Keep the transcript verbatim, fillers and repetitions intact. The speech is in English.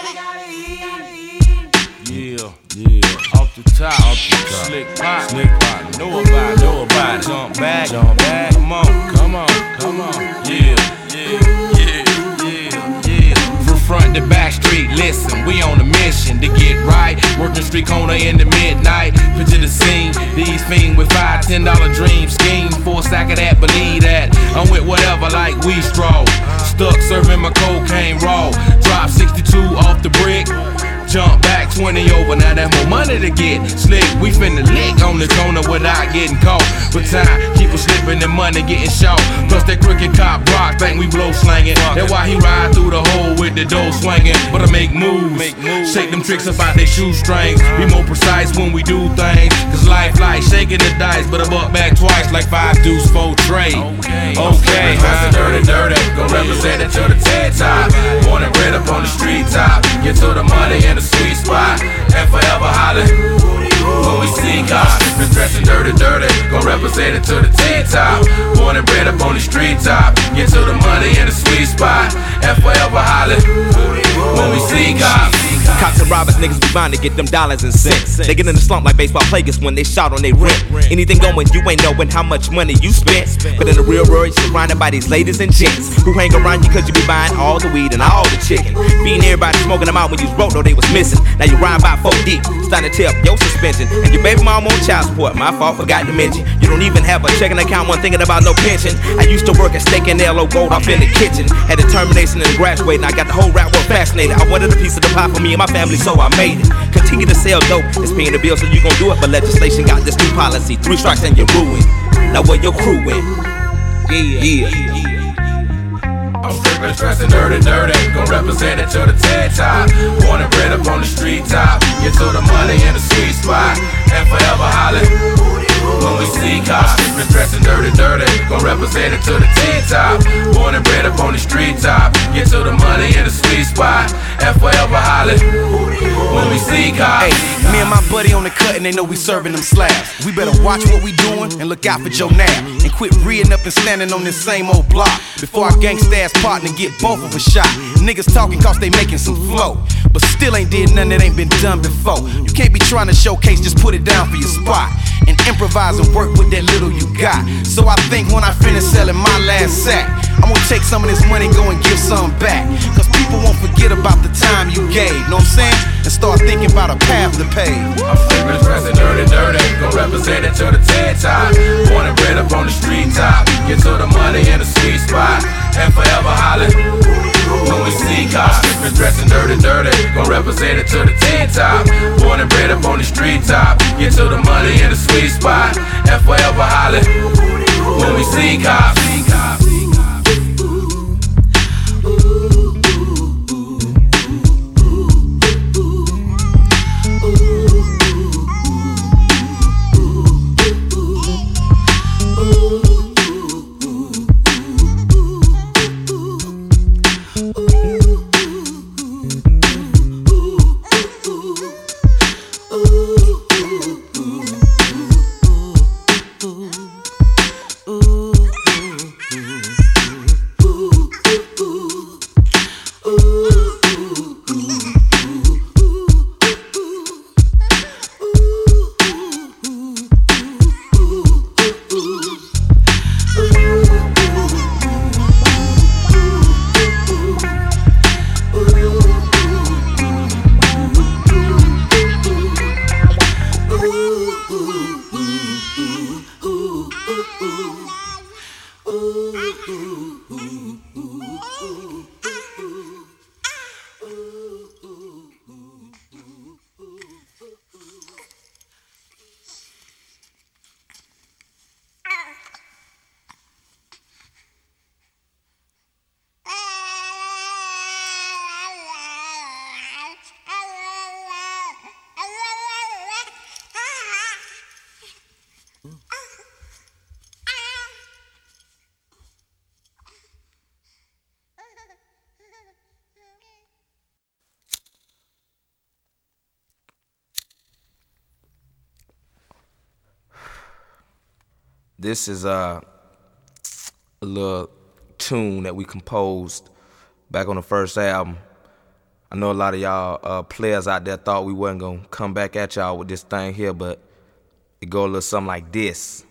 Yeah, yeah. Off the top, off the top. Slick pop, slick pop. Know about it, know about it. Jump back, jump back. Come on, come on, come on. Yeah, yeah, yeah, yeah, yeah. From front to back street, listen, we on a mission to get right. Working street corner in the midnight. Picture the scene, these fiends with five, ten dollar dream schemes. For a sack of that, believe that. I'm with whatever like we stroll. Stuck serving my cocaine raw. Drop sixty-two off the brick. Jump back twenty over, now that's more money to get. Slick, we finna lick on the corner without getting caught. But time, keep us slipping and money getting short. Plus that crooked cop Brock think we blow slanging. That's why he ride through the hole with the dough swinging. But I make moves, shake them tricks about they shoestrings. Be more precise when we do things. Cause life like shaking the dice, but I buck back twice like five deuce, four trade. Okay, okay, huh? Dirty, dirty, gon' represent it to the TED top. Born and bred up on the street top. Get to the money and the sweet spot, and forever hollering when we see cops. Been dressing dirty, dirty, gon' represent it to the T-top. Born and bred up on the street top. Get to the money and the sweet spot, and forever hollering when we see cops. Cops and robbers, niggas be bound to get them dollars and cents. They get in the slump like baseball players when they shout on they rent. Anything going, you ain't knowing how much money you spent. But in the real world, you're surrounded by these ladies and gents who hang around you cause you be buying all the weed and all the chicken. Beating everybody, smoking them out when you wrote, no, they was missing. Now you ride by four deep, starting to tear up your suspension. And your baby mom on child support, my fault, forgot to mention. You don't even have a checking account, one thinking about no pension. I used to work at Steak and L O Gold off in the kitchen. Had determination and graduating, I got the whole rap world fascinated. I wanted a piece of the pie for me and my family, so I made it. Continue to sell dope, it's paying the bill, so you gon' do it. But legislation got this new policy, three strikes and you're ruined. Now where your crew went? Yeah, yeah, yeah. I'm strictly dressing dirty, dirty, gon' represent it to the TED top. Born and bred up on the street top. Get to the money and the sweet spot, and forever hollering when we see cops. Strictly dressing dirty, dirty, gon' represent it to the T-top. Born and bred up on the street top. Get to the money and the sweet spot, and forever hollering when we see cops. Hey, me and my buddy on the cut and they know we serving them slabs. We better watch what we doing and look out for Joe Nab. And quit reading up and standing on this same old block before our gangsta ass partner get both of us shot. Niggas talking cause they making some flow, but still ain't did nothing that ain't been done before. You can't be trying to showcase, just put it down for your spot and improvise and work with that little you got. So I think when I finish selling my last sack, I'm gonna take some of this money, go and give some back. Cause people won't forget about the time you gave, know what I'm saying? And start thinking about a path to pay. I'm strictly dressing dirty, dirty, gon' represent it to the TED top. Born and bred up on the street top. Get to the money and the sweet spot, and forever hollering when we see cops. Strictly dressing dirty, dirty, gon' represent it to the T-top. Born and bred up on the street top. Get to the money and the sweet spot, and forever hollering when we see cops. This is uh, a little tune that we composed back on the first album. I know a lot of y'all uh, players out there thought we wasn't gonna come back at y'all with this thing here, but it go a little something like this.